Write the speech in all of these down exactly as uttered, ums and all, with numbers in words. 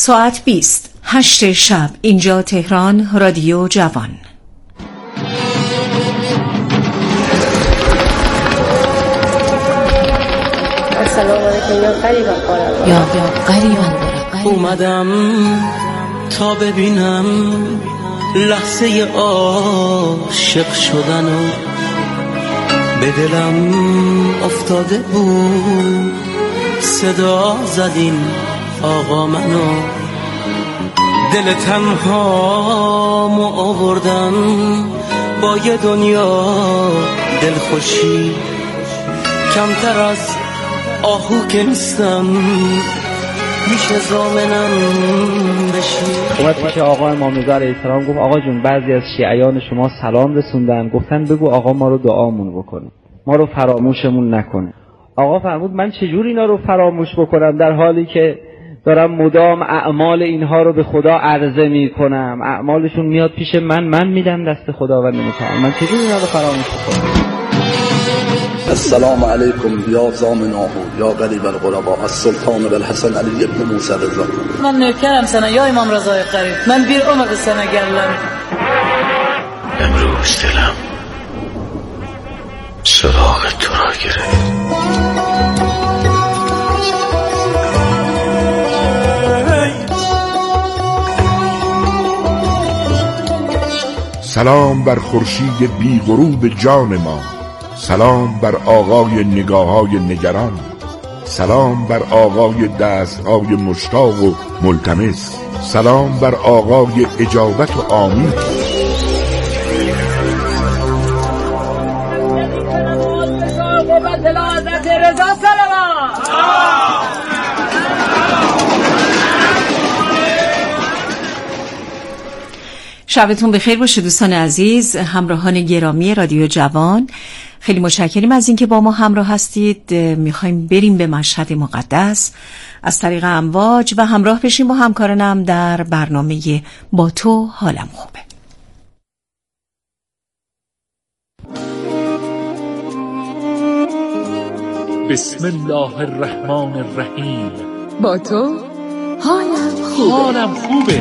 ساعت بیست هشت شب اینجا تهران، رادیو جوان. سلام علیکم یا قریبا قرار یا یا قریبا اومدم تا ببینم لحظه عاشق شدنو، به دلم افتاده بود صدا زدین آقا منو، دل تنهامو آوردم با یه دنیا دلخوشی، کمتر از آهو که نیستم میشه زامنم بشی. اومد پیش آقا امام رضا علیه السلام گفت آقا جون بعضی از شیعیان شما سلام رسوندن، گفتن بگو آقا ما رو دعامون بکنه، ما رو فراموشمون نکنه. آقا فرمود من چجور اینا رو فراموش بکنم در حالی که دارم مدام اعمال اینها رو به خدا عرضه می کنم، اعمالشون میاد پیش من، من میدم دست خداوند متعال، من چجور اینا رو فراموش بکنم؟ السلام علیکم یا زامناه یا قریب الغرباء السلطان بالحسن علی ابن موسی رضا. من نوکرم سنه یا امام رضای قریب، من بیر عمر سنه گلم. امروز دلم سراغ تو را گرفت. سلام بر خورشید بی غروب جان ما، سلام بر آقای نگاه‌های نگران، سلام بر آقای دست‌های مشتاق و ملتمس، سلام بر آقای اجابت و آمین. شبتون بخیر باشه دوستان عزیز، همراهان گرامی رادیو جوان. خیلی متشکریم از اینکه با ما همراه هستید. میخوایم بریم به مشهد مقدس از طریق امواج و همراه بشیم با همکارانم در برنامه با تو حالم خوبه. بسم الله الرحمن الرحیم. با تو حالم خوبه. حالم خوبه.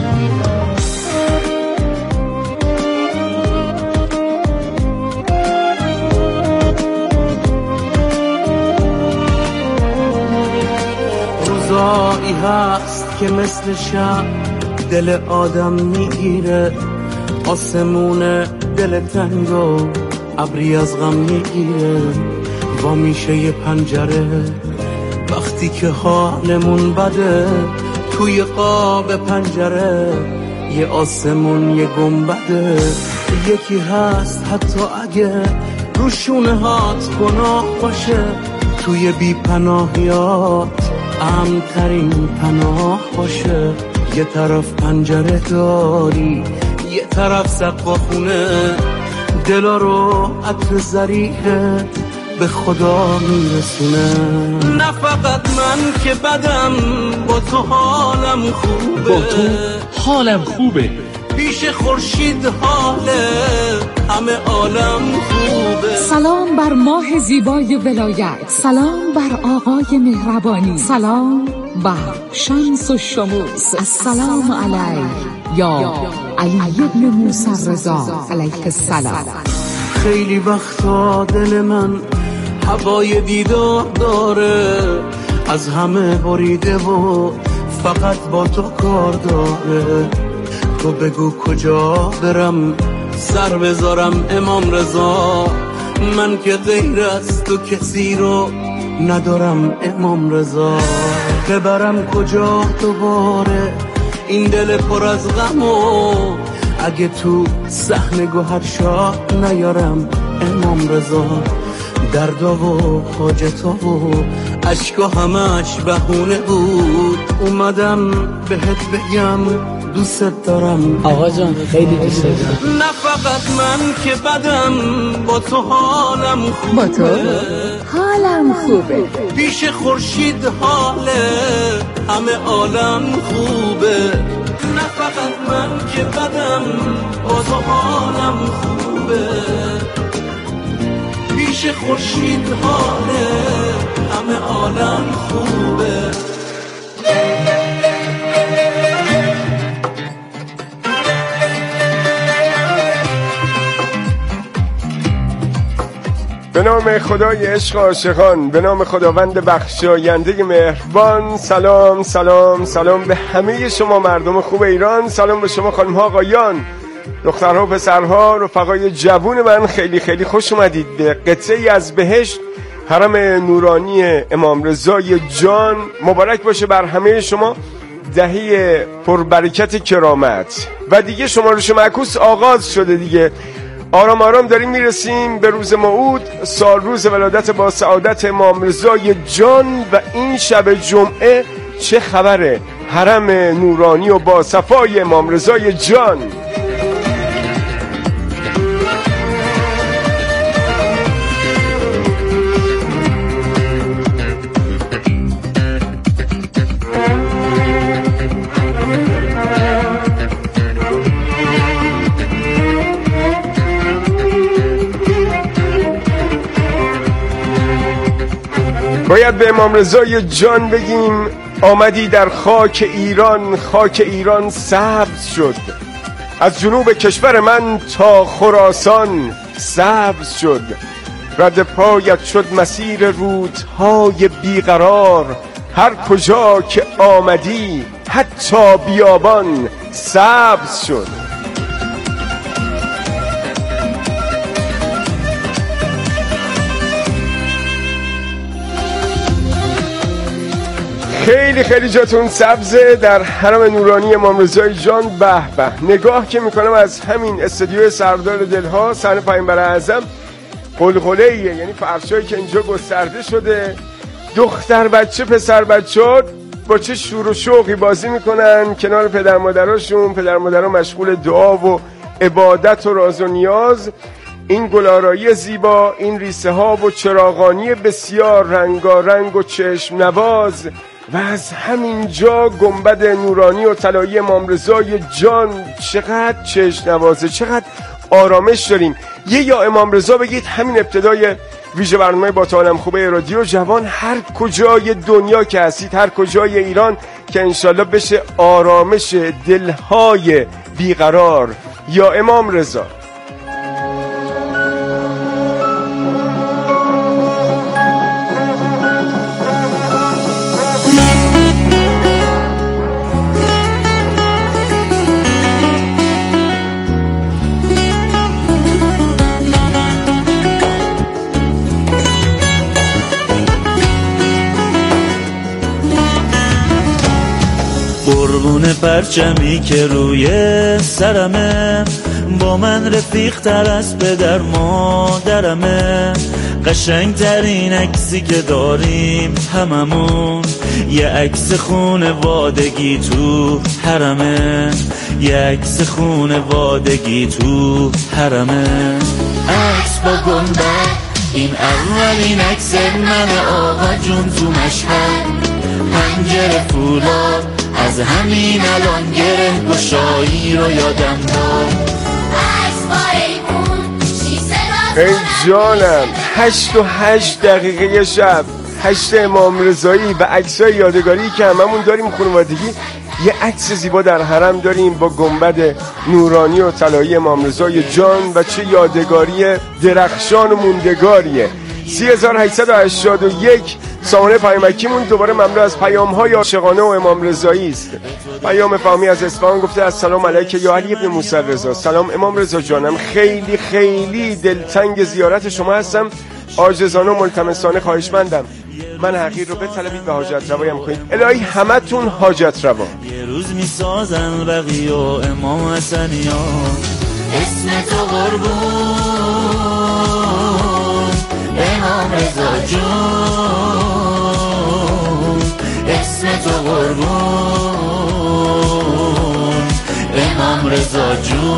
روزایی هست که مثل شب دل آدم میگیره، آسمون دل تنگ و ابری از غم میگیره، و میشه یه پنجره وقتی که حالمون بده، توی قاب پنجره یه آسمون یه گنبده. یکی هست حتی اگه روشونه هات گناه باشه، توی بی پناهیات امن ترین پناه باشه. یه طرف پنجره داری، یه طرف سقف خونه، دلا رو عطر زریحه به خدا میرسونه. نه فقط من که بدم، با تو حالم خوبه. با تو حالم خوبه. پیش خورشید حاله همه عالم خوبه. سلام بر ماه زیبای ولایت، سلام بر آقای مهربانی، سلام بر شمس و شموس. السلام علیک یا علی ابن موسی رضا علیه السلام. خیلی وقتا دل من هوای دیدار داره، از همه بریده و فقط با تو کار داره. تو بگو کجا برم سر بذارم امام رضا، من که غیر از تو کسی رو ندارم امام رضا. ببرم کجا دوباره این دل پر از غم، و اگه تو صحن گوهر شاه نیارم امام رضا. دردا و حاجتا و عشقا همش بهونه بود، اومدم بهت بگم دوست دارم آقا جان، خیلی دوست دارم. نه فقط من که بدم، با تو حالم خوبه. با تو حالم خوبه. پیش خورشید حاله همه عالم خوبه. نه فقط من که بدم، با تو حالم خوبه. پیش خورشید حاله همه عالم خوبه. به نام خدای عشق عاشقان، به نام خداوند بخشاینده مهربان. سلام سلام سلام به همه شما مردم خوب ایران. سلام به شما خانم ها، آقایان، دخترها و پسرها، رفقای جوون من. خیلی خیلی خوش اومدید به قطعه‌ای از بهشت، حرم نورانی امام رضای جان. مبارک باشه بر همه شما دهی پربرکت کرامت. و دیگه شمارش معکوس آغاز شده دیگه. آرام آرام داریم میرسیم به روز موعود، سال روز ولادت با سعادت امام رضای جان. و این شب جمعه چه خبره؟ حرم نورانی و با صفای امام رضای جان. باید به امام رضای جان بگیم آمدی در خاک ایران، خاک ایران سبز شد. از جنوب کشور من تا خراسان سبز شد. رد پایت شد مسیر رودهای بیقرار. هر کجا که آمدی حتی بیابان سبز شد. خیلی خیلی جاتون سبزه در حرم نورانی امام رضای جان. به به، نگاه که میکنم از همین استودیو سردار دلها، صحنه پیامبر اعظم، قلقله‌ایه، یعنی فرشایی که اینجا گسترده شده. دختر بچه پسر بچه با چه شور و شوقی بازی میکنن کنار پدر مادراشون. پدر مادرها مشغول دعا و عبادت و راز و نیاز. این گلارایی زیبا، این ریسه ها و چراغانی بسیار رنگارنگ و چشم نواز. و از همینجا گنبد نورانی و طلایی امام رضای جان. چقدر چشم نوازه، چقدر آرامش داریم. یه یا امام رضا بگید. همین ابتدای ویژه برنامه با تعالم خوبه رادیو جوان. هر کجای دنیا که هستید، هر کجای ایران، که انشالله بشه آرامش دلهای بیقرار. یا امام رضا. قربون پرچمی که روی سرمه، با من رفیق تر از پدر مادرمه. قشنگ ترین عکسی که داریم هممون، یه عکس خونوادگی تو حرمه. یه عکس خونوادگی تو حرمه. عکس با گنبد، این اولین عکس من آقا جون تو مشهد. پنجره فولاد، از همین الان گره گشایی رو یادم داد. ای جانم، هشت و هشت دقیقه شب، هشت امام رضایی و عکسای یادگاری که هممون داریم خانوادگی. یه عکس زیبا در حرم داریم با گنبد نورانی و طلایی امام رضای جان. و چه یادگاری درخشان و موندگاریه. سی هزار و هشتصد و هشتاد و یک سامانه پیامکیمون دوباره مملو از پیام‌های عاشقانه و امام رضایی است. پیام فامی از اصفهان گفته السلام علیک یا علی ابن موسی رضا. سلام امام رضا جانم، خیلی خیلی دلتنگ زیارت شما هستم. عاجزانه و ملتمسانه خواهشمندم من حقیر رو بطلبید و حاجت روایم کنید. الهی همتون حاجت روا. یه روز میسازن بقیه و امام حسنیان. اسم تو قربون امام رضا جون. اسم تو قربون امام رضا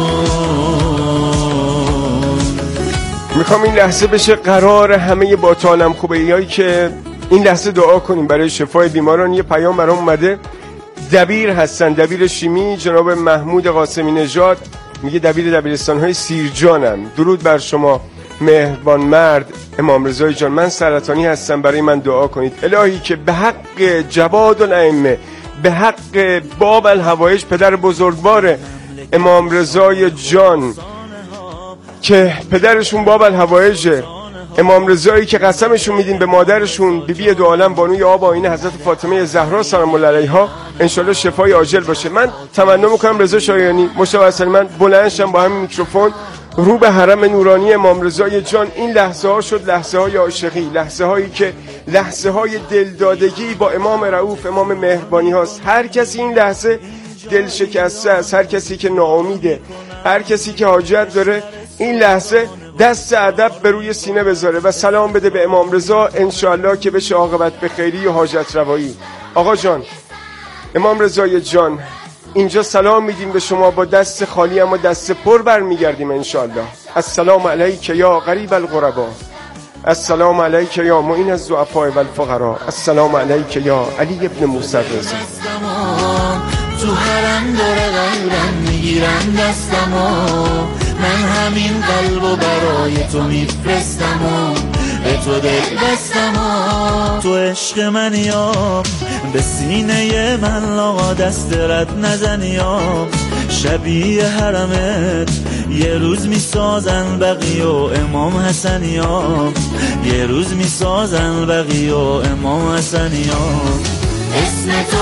جون. میخوام این لحظه بشه قرار همه با تعالم خوبه ایایی که این لحظه دعا کنیم برای شفای بیماران. یه پیام برام اومده. دبیر هستن، دبیر شیمی، جناب محمود قاسمی نژاد. میگه دبیر دبیرستان‌های سیرجانم. درود بر شما مهربان مرد امام رضای جان. من سرطانی هستم، برای من دعا کنید. الهی که به حق جواد الائمه، به حق باب الهوایج پدر بزرگوار امام رضای جان که پدرشون باب الهوایجه، امام رضایی که قسمشون میدین به مادرشون بی بی دو عالم بانوی آب آیین حضرت فاطمه زهرا سلام الله علیها انشالله شفای عاجل باشه. من تمنا میکنم رضا شایانی مشتاق من بلند شم با همین میکروفون رو به حرم نورانی امام رضای جان. این لحظه ها شد لحظه های عاشقی، لحظه هایی که لحظه های دلدادگی با امام رؤوف امام مهربانی هاست. هر کسی این لحظه دل شکسته است، هر کسی که ناامیده، هر کسی که حاجت داره این لحظه دست ادب به روی سینه بذاره و سلام بده به امام رضا انشالله که بشه عاقبت به خیری و حاجت روایی. آقا جان امام رضای جان اینجا سلام میدیم به شما با دست خالی اما دست پر برمیگردیم انشالله. السلام علیک یا غریب الغربا، السلام علیک یا معین الضعفاء والفقراء، السلام علیک یا علی ابن موسی رضا. تو حرم داره قلبم میگیرم دستمو، من همین قلبو برای تو میفرستمو، به تو دل بستمو. تو عشق من یا به سینه من لاغا دست رد نزنی یا شبیه حرمت یه روز میسازن بقی و امام حسن یا یه روز میسازن بقی و امام حسن یا اسم تو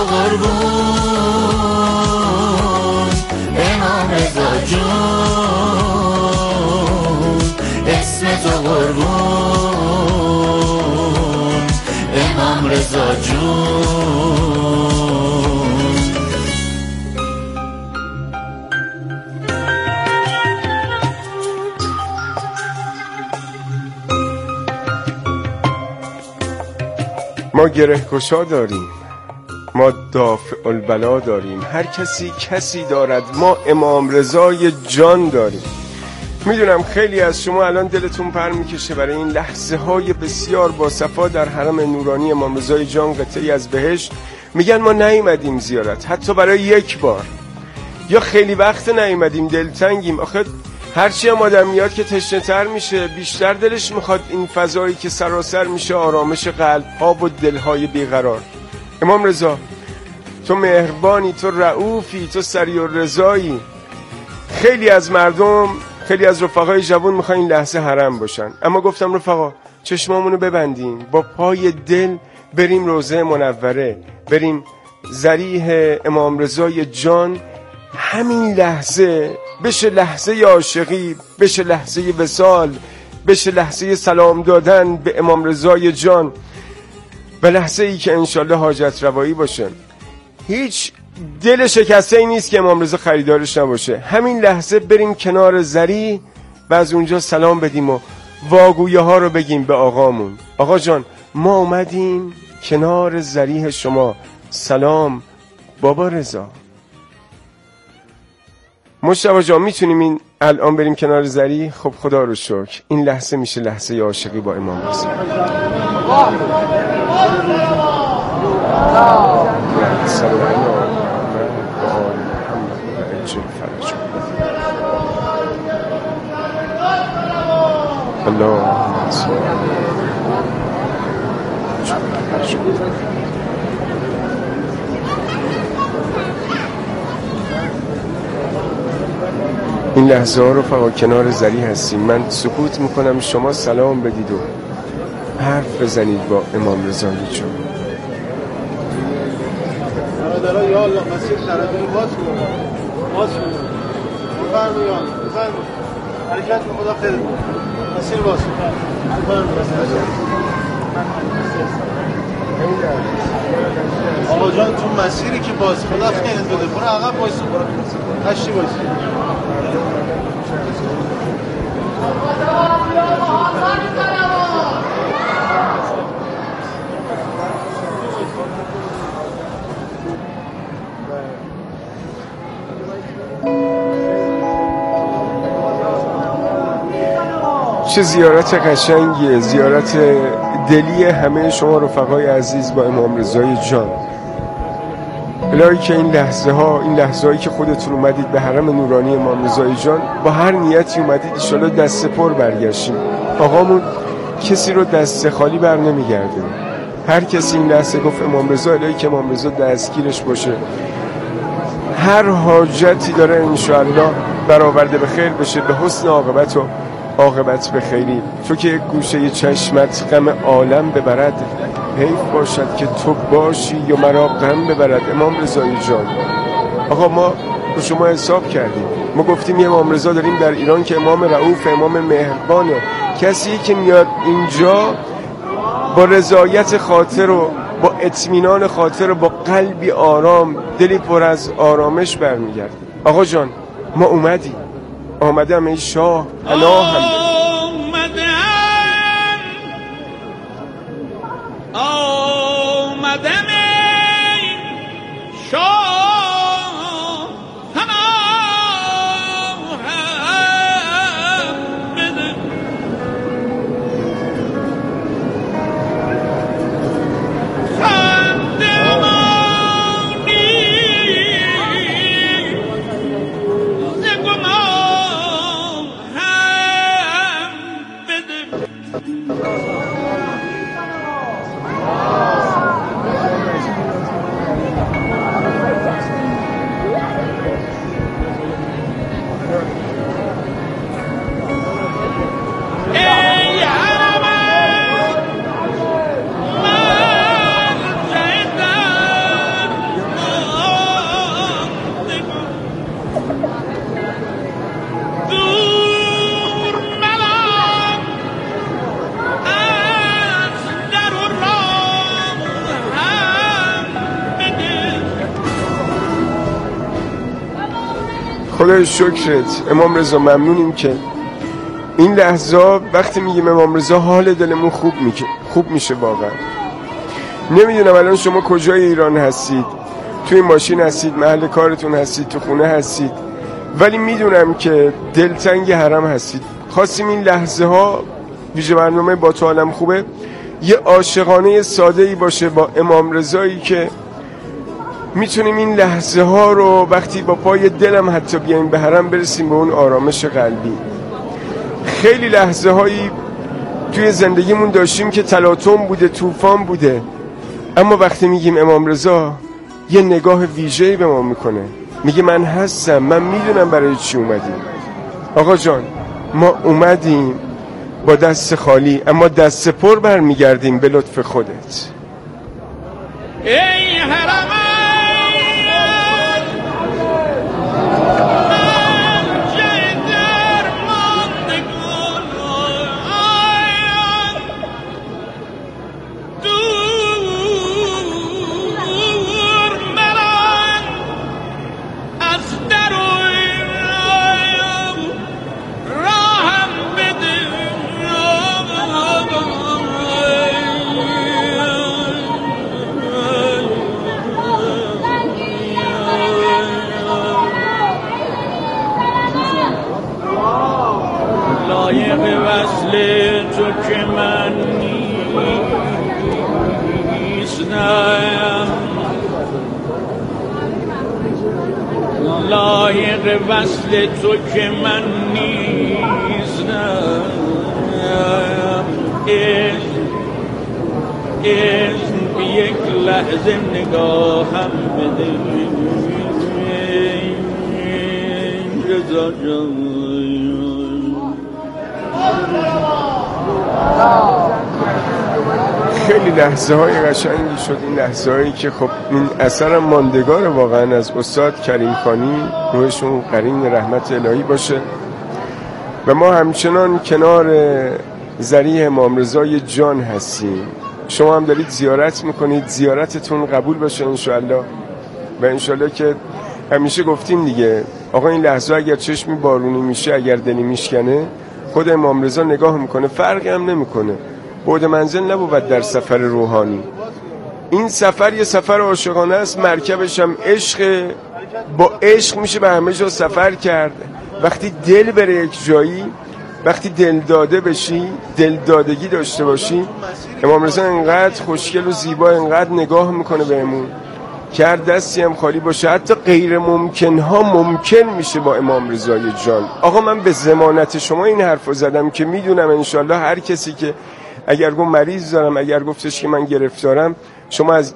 قربون امام رضا جون، اسم تو قربون امام رضا جون. ما گره گشا داریم، ما دافع البلا داریم، هر کسی کسی دارد، ما امام رضای جان داریم. میدونم خیلی از شما الان دلتون پر میکشه برای این لحظه های بسیار با صفا در حرم نورانی امام رضای جان قطعی از بهشت. میگن ما نیومدیم زیارت حتی برای یک بار، یا خیلی وقت نیومدیم دلتنگیم. آخه هرچی هم آدم میاد که تشنه تر میشه، بیشتر دلش میخواد این فضایی که سراسر میشه آرامش قلب ها و دلهای بیقرار. امام رضا تو مهربانی، تو رؤوفی، تو سریع الرضایی. خیلی از مردم، خیلی از رفقای جوان میخوان این لحظه حرم باشن، اما گفتم رفقا چشمامونو ببندیم، با پای دل بریم روضه منوره، بریم ضریح امام رضای جان. همین لحظه بشه لحظه عاشقی، بشه لحظه وصال، بشه لحظه سلام دادن به امام رضای جان و لحظه ای که انشالله حاجت روایی باشه. هیچ دل شکسته ای نیست که امام رضا خریدارش نباشه. همین لحظه بریم کنار ضریح و از اونجا سلام بدیم و واگویه ها رو بگیم به آقامون. آقا جان ما اومدیم کنار ضریح شما، سلام بابا رضا. مشتبه جان میتونیم این الان بریم کنار ضریح؟ خب خدا رو شکر این لحظه میشه لحظه عاشقی با امام رضا. این لحظه ها رو فقط کنار ضریح هستیم. من سکوت میکنم، شما سلام بدید و حرف بزنید با امام رضای جان. برادرها یا الله مسیر طرفی باز کنید، باز کنید، بفرمایید بفرمایید حرکت به خدا خیر، مسیر باز کنید، آقا جان تو مسیری که باز خدا خیرت بده، برو عقب وایسا، هشتی وایسا. چه زیارت قشنگیه، زیارت دلی همه شما رفقای عزیز با امام رضای جان. الهی که این لحظه ها، این لحظه هایی که خودتون اومدید به حرم نورانی امام رضای جان با هر نیتی اومدید انشالله دست پر برگشتیم. آقامون کسی رو دست خالی بر نمیگرده. هر کسی این لحظه گفت امام رضا، الهی که امام رضا دستگیرش باشه، هر حاجتی داره انشالله برآورده به خیر بشه، به حسن عاقبت و عاقبت به خیری. تو که گوشه چشمت غم عالم ببرد، حیف باشد که تو باشی یا مرا غم ببرد. امام رضایی جان، آقا ما با شما حساب کردیم، ما گفتیم یه امام رضا داریم در ایران که امام رؤوف، امام مهربانه، کسی که میاد اینجا با رضایت خاطر و با اطمینان خاطر و با قلبی آرام، دلی پر از آرامش برمیگرد. آقا جان ما اومدیم، آمدم ای شاه پناهم بده. آمدم ای شاه پناهم بده. خدای شکرت امام رضا، ممنونیم که این لحظه وقتی میگیم امام رضا حال دلمون خوب میشه، خوب میشه واقعا. نمیدونم الان شما کجای ایران هستید، توی ماشین هستید، محل کارتون هستید، تو خونه هستید، ولی میدونم که دلتنگ حرم هستید. خواستیم این لحظه ها ویژه برنامه با تو عالم خوبه یه عاشقانه ساده ای باشه با امام رضایی که میتونیم این لحظه ها رو وقتی با پای دلم حتی بیایم به حرم برسیم به اون آرامش قلبی. خیلی لحظه هایی توی زندگیمون داشتیم که تلاطم بوده، طوفان بوده، اما وقتی میگیم امام رضا یه نگاه ویژه‌ای به ما میکنه، میگه من هستم، من میدونم برای چی اومدیم. آقا جان ما اومدیم با دست خالی اما دست پر برمیگردیم به لطف خودت. ای حرم لایق وصل تو که من نیستم، اسم اسم به یک لحظه نگاهم بده رضا جان. خیلی لحظه های قشنگی شد این لحظه هایی که خب این اثرم ماندگار واقعا از استاد کریم خانی، روحشون قرین رحمت الهی باشه. و ما همچنان کنار ذریح امام رضای جان هستیم، شما هم دارید زیارت میکنید، زیارتتون قبول باشه انشاءالله. و انشاءالله که همیشه گفتیم دیگه آقا این لحظه اگر چشمی بارونی میشه، اگر دلی میشکنه، خود امام رضا نگاه میکنه، فرقی هم نمیکنه، بعد منزل نبود در سفر روحانی. این سفر یه سفر عاشقانه است، مرکبش هم عشق، با عشق میشه به همه جا سفر کرد. وقتی دل بره یک جایی، وقتی دل داده بشی، دل دادگی داشته باشی، امام رضا انقدر خوشگل و زیبا، انقدر نگاه میکنه بهمون که هر دستی هم خالی باشه، حتی غیر ممکن ها ممکن میشه با امام رضای جان. آقا من به ضمانت شما این حرفو زدم که میدونم انشالله هر کسی که اگر گفت مریض دارم، اگر گفتش که من گرفتارم، شما از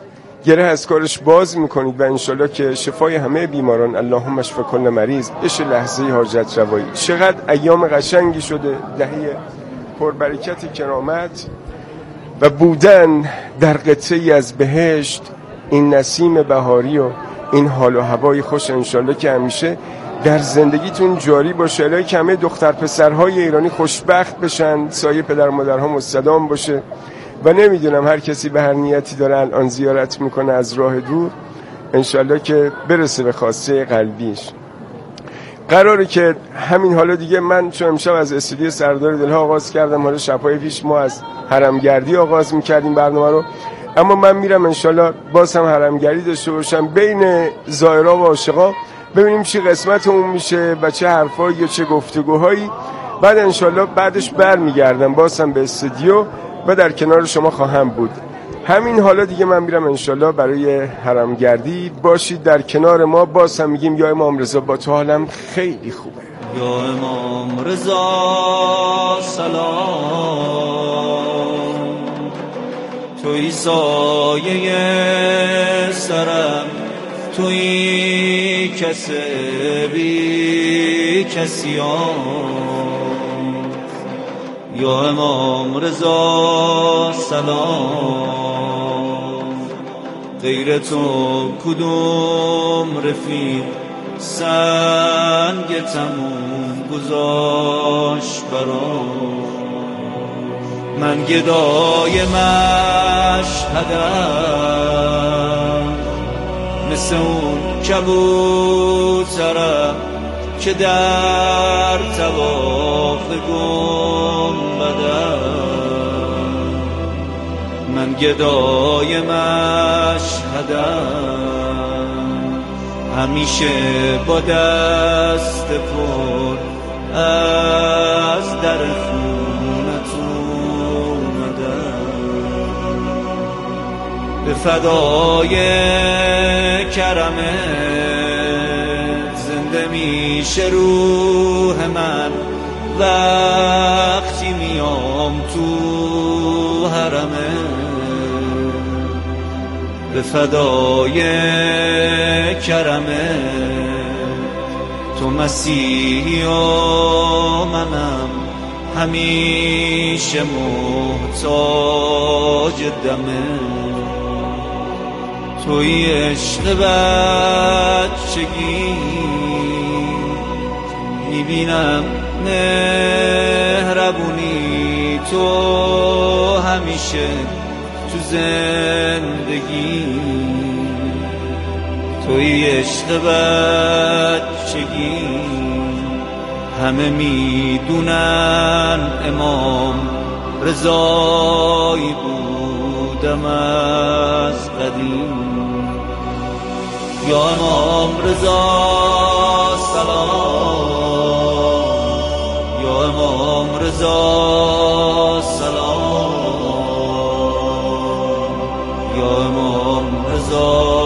گره از کارش باز میکنید و انشالله که شفای همه بیماران، اللهم اشف کل مریض، بشه لحظه حاجت روایی. چقدر ایام قشنگی شده، دهه پربرکت کرامت و بودن در قطعه‌ای از بهشت، این نسیم بهاری و این حال و هوای خوش انشالله که همیشه در زندگیتون جاری باشه. الهی که همه دختر پسرهای ایرانی خوشبخت بشن، سایه پدر مادرها مستدام باشه و نمیدونم هر کسی به هر نیتی داره الان زیارت میکنه از راه دور، انشالله که برسه به خواسته قلبیش. قراره که همین حالا دیگه من چون امشب از استودیو سردار دلها آغاز کردم، حالا شب‌های پیش ما از حرمگردی آغاز میکردیم برنامه رو، اما من میرم انشالله باز هم حرمگردی داشته باشم بین زائرها و عاشقا، ببینیم چی قسمتمون میشه و چه حرفایی و چه گفتگوهایی. بعد انشالله بعدش بر میگردم باز هم به استودیو و در کنار شما خواهم بود. همین حالا دیگه من میرم انشالله برای حرمگردی، باشید در کنار ما. باز هم میگیم یا امام رضا با تو حالم خیلی خوبه. یا امام رضا سلام، توی سایه سرم، توی کس بی کسیان. یا امام رضا سلام، غیر تو کدوم رفیق سنگ تموم گذاشت برام. من گدای مشهدم، مثل اون کبوترم که در طواف گنبدم. من گدای مشهدم، همیشه با دست پر از در خونت اومدم. به فدای کرمت زنده میشه روح من، وقتی میام تو حرمت. به فدای کرمت تو مسیحی و منم همیشه محتاج دمه. توی عشق بچگی میبینم مهربونی تو همیشه تو زندگی. توی عشق بچگی همه میدونن امام رضایی بودم از قدیم. یا امام رضا سلام، یا امام رضا سلام، یا امام رضا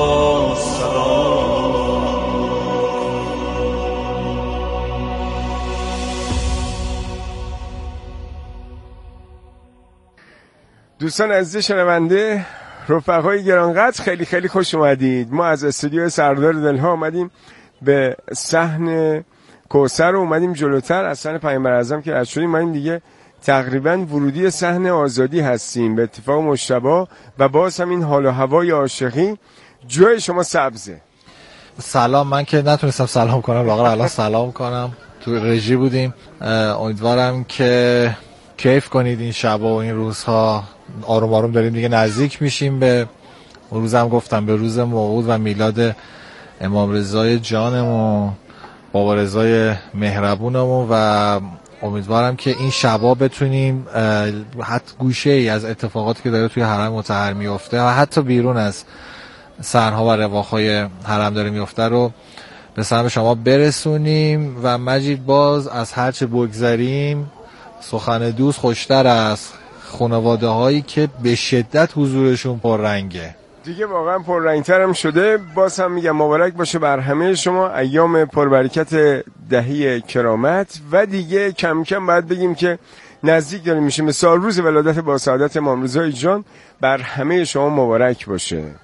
دوستان عزیز شنونده، رفقای گرانقدر، خیلی خیلی خوش اومدید. ما از استودیو سردار دلها اومدیم به صحن کوثر، اومدیم جلوتر از صحن پیامبر اعظم که رد شدیم. ما این دیگه تقریبا ورودی صحن آزادی هستیم به اتفاق مجتبی و باز هم این حال و هوای عاشقی. جای شما سبزه. سلام، من که نتونستم سلام کنم واقعا الان سلام کنم، تو رژی بودیم. امیدوارم که کیف کنید این شب و این روزها. آروم آروم داریم دیگه نزدیک میشیم به روزم گفتم به روز موعود و میلاد امام رضای جانمون، بابا رضای مهربونمون و امیدوارم که این شبا بتونیم حتی گوشه ای از اتفاقاتی که داره توی حرم مطهر میفته و حتی بیرون از سرها و رواقهای حرم داره میفته رو به سمع شما برسونیم. و مجید باز از هرچه بگذریم سخن دوست خوشتر است، خانواده هایی که به شدت حضورشون پررنگه دیگه، واقعا پررنگتر هم شده. باز هم میگم مبارک باشه بر همه شما ایام پربرکت دهه کرامت. و دیگه کم کم باید بگیم که نزدیک داریم میشه مثال روز ولادت با سعادت امام رضای جان. بر همه شما مبارک باشه.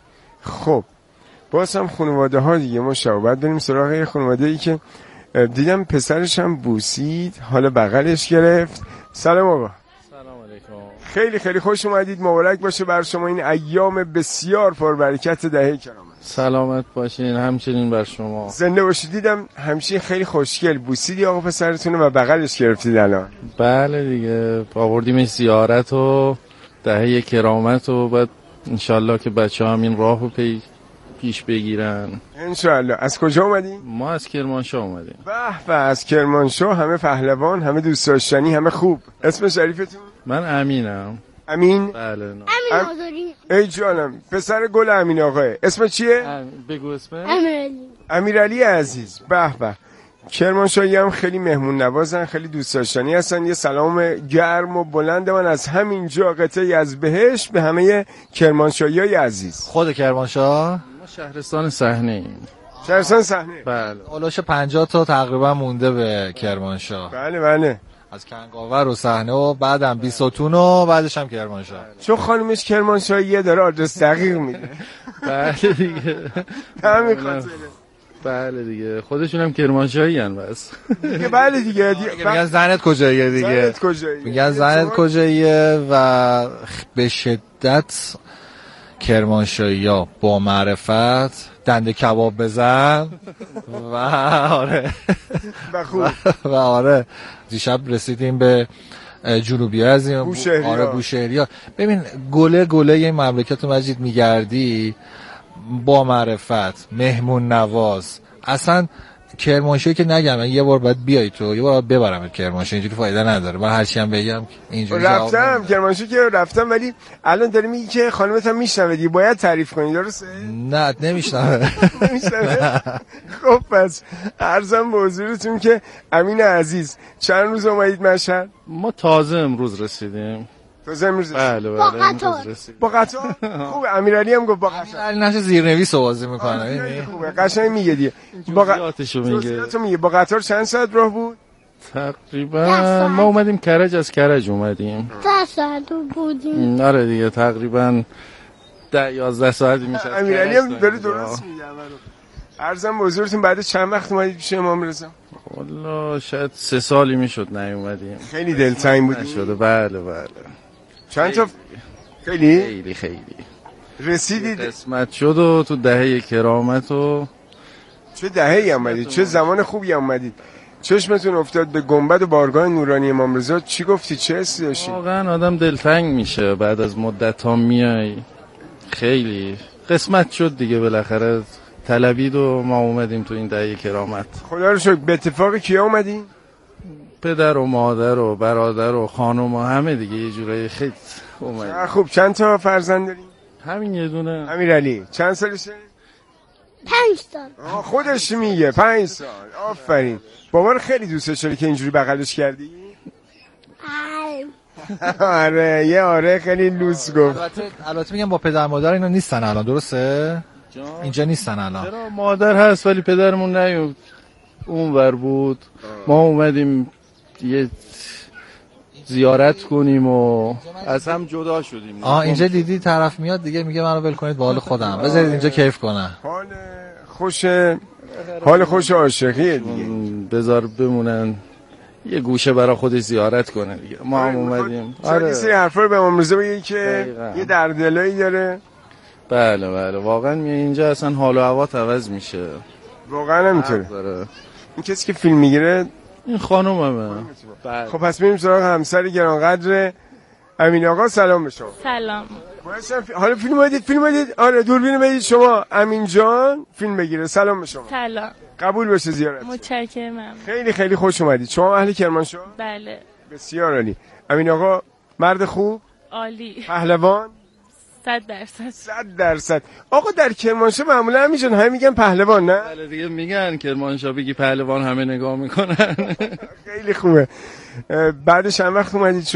خب باز هم خانواده ها دیگه ما شب بعد بریم سراغ یه خانواده ای که دیدم پسرش هم بوسید، حالا بغلش گرفت. سلام آقا. سلام علیکم. خیلی خیلی خوش اومدید، مبارک باشه بر شما این ایام بسیار پربرکت دهه کرامت. سلامت باشین، همچنین بر شما. زنده باشید. دیدم همچین خیلی خوشگل بوسیدی آقا پسرتونه و بغلش گرفتید الان. بله دیگه، آوردیمش زیارت و دهه کرامت و بعد انشالله که بچه ها همین راه رو پی پیش بگیرن انشالله. از کجا اومدین؟ ما از کرمانشاه اومدیم. به به، از کرمانشاه، همه پهلوان، همه دوست داشتنی، همه خوب. اسم شریفتون؟ من امینم. امین؟ بله. امین آزاری. ای جانم، پسر گل امین آقاه. اسم چیه؟ ام... بگو اسم. امیرعلی. امیرعلی عزیز. به به. کرمانشاهی هم خیلی مهمون نوازن، خیلی دوست داشتنی هستن. یه سلام گرم و بلند من از همینجا قطعی از بهشت به همه کرمانشاهیای عزیز. خود کرمانشاه؟ ما شهرستان صحنه ایم. شهرستان صحنه. بله. اولش پنجاه تا تقریبا مونده به کرمانشاه. بله بله. از کنگاور و صحنه و بعدم بیستون و بعدش هم کرمانشاه. چون خانمش کرمانشاهیه داره آدرس دقیق میده. بله دیگه. همین خاطره. بله دیگه، خودشون هم کرمانشاهی هن بس. دیگه بله دیگه. میگن زنت کجاییه دیگه. زنت کجاییه. میگن زنت کجاییه و به شدت کرمانشاهی ها با معرفت دنده کباب بزن و آره و خوب و آره دیشب رسیدیم به جنوبی از این بوشهری. آره بوشهری ها. ببین گله گله یه مملکت مجید میگردی با معرفت، مهمون نواز. اصلا کرمانشاهی که نگم یه بار باید بیای تو، یه بار ببرم کرمانشاه، اینجوری فایده نداره. من هر چی هم بگم اینجوری رفتم کرمانشاه که رفتم، ولی الان داری میگی که خانمت هم میشنوه دیگه، باید تعریف کنی درسته؟ نه نمیشنوه. نمیشنوه. خب پس عرضم به حضورتون که امین عزیز چند روز اومدید مشهد؟ ما تازه امروز رسیدیم. تازه امروز رسیدیم. بله بله. با قطار. با قطار؟ خوب. امیرعلی هم گفت با قطار. امیرعلی نشه زیرنویس بازی میکنه. خوبه، قشنگ میگه دیگه. با جزئیاتشو میگه. جزئیاتو میگه. با قطار چند ساعت راه بود؟ تقریبا ما اومدیم کرج، از کرج اومدیم. ده ساعت بودیم. آره دیگه تقریبا ده یازده ساعتی میشه. امیرعلی هم داره درست میگه. عرضم به حضورتون بعد چند وقت اومدید پیش امام رضا؟ والله شاید سه سالی میشد نیومدیم. خیلی دلتنگ بودیم. شده. بله بله. چند تا خیلی خیلی خیلی رسیدید قسمت شد و تو دهه کرامت و چه دهه‌ای اومدید، چه زمان خوبی اومدید. چشمتون افتاد به گنبد و بارگاه نورانی امام رضا، چی گفتی، چه حسی داشتی؟ واقعا آدم دلتنگ میشه بعد از مدت ها میای. خیلی قسمت شد دیگه، بالاخره طلبید و ما اومدیم تو این دهه کرامت. خدا رو شکر. به اتفاق کیا اومدین؟ پدر و مادر و برادر و خانم و همه دیگه یه جورایی خیلی اومدیم. خوب. چند تا فرزند دارین؟ همین یه دونه. امیرعلی چند سالشه؟ پنج سال. خودش میگه پنج سال. آفرین. بابا رو خیلی دوستش داری که اینجوری بغلش کردی؟ آره یه آره خیلی لوس گفت. البته البته میگم با پدر مادر اینا نیستن الان، درسته؟ اینجا نیستن الان. چرا مادر هست ولی پدرمون نیومد، اون ور بود. ما اومدیم یه زیارت کنیم و از هم جدا شدیم. آه اینجا دیدی طرف میاد دیگه میگه منو ول کنید با حال خودم، بذارید اینجا کیف کنم. حال خوش حال خوش عاشقیه دیگه. بذار بمونن یه گوشه برای خودش زیارت کنه دیگه. ما هم اومدیم. آره سری حرفا رو به امام رضا بگی که یه دردلایی داره. بله بله واقعا می اینجا اصلا حال و هوا عوض میشه. واقعا همینطوره. این کسی که فیلم میگیره این خانوممه. خب پس میریم سراغ همسر گرانقدر امین آقا. سلام به شما. سلام. حالا فیلم بدید فیلم بدید آره دوربین بدید شما امین جان فیلم بگیره. سلام به شما. سلام. قبول بشه زیارت. متشکرم. خیلی خیلی خوش اومدید. شما اهل کرمانشاه؟ بله. بسیار عالی. امین آقا مرد خوب؟ عالی. پهلوان؟ صد درصد. صد درصد. آقا در کرمانشاه معمولا همیشون همه میگن پهلوان نه؟ بله دیگه میگن کرمانشاه بگی پهلوان همه نگاه میکنن. خیلی خوبه. بعد چند وقت اومدید؟